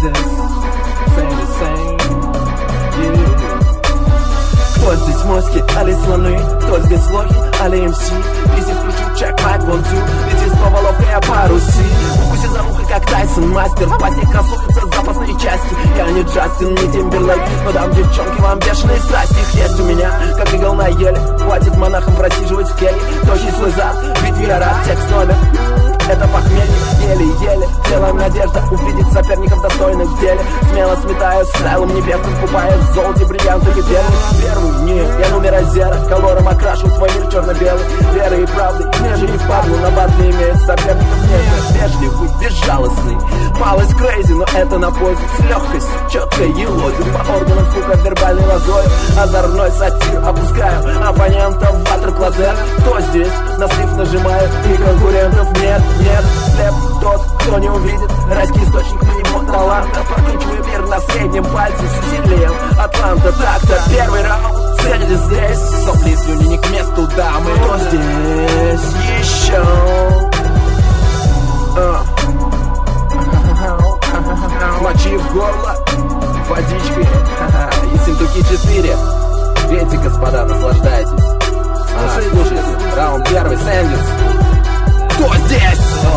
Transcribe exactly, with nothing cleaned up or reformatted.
this? Say the same. Yeah. Кто здесь моськи, али слоны? Кто здесь лохи, али эм си? Изи включил чек, майк, вон ту. Лети снова ловко, я паруси. Укуси за ухо, как Тайсон, мастер. В пасте красуются запасные части. Я не Джастин, не Тимберлейк, но дам девчонки вам бешеные страсти. Их есть у меня, как игл на еле. Хватит монахам просиживать в келье. Тощий свой зад, ведь я рад, текст номер. Это похмелье, еле-еле. Делаем надежда увидеть соперников достойных в деле. Смело сметая стайлом небесным, купая в золоте бриллианты и первый. Первый, нет, я номер зера. Колором окрашу твой мир черно-белый. Верой и правдой, ниже не впадлу. На батле имеет соперников нет. Вежливый, безжалостный. Малость крейзи, но это на пользу. С легкостью, четкой елозью. По органам, сука, вербальной лозой. Озорной сатир опускаю. Оппонентов в ватер-клозер. Кто здесь? На слив нажимаю. И конкурентов нет. Нет, слеп тот, кто не увидит райский источник моего таланта. Прокручиваю мир на среднем пальце с усилием Атланта. Так-то первый раунд, цените здесь. Сопли и слюни не к месту, дамы. Кто здесь еще? Смочив горло водичкой и Синтуки четыре. Пейте, господа, наслаждайтесь. А, слушайте, раунд первый, Сэндис. Кто здесь?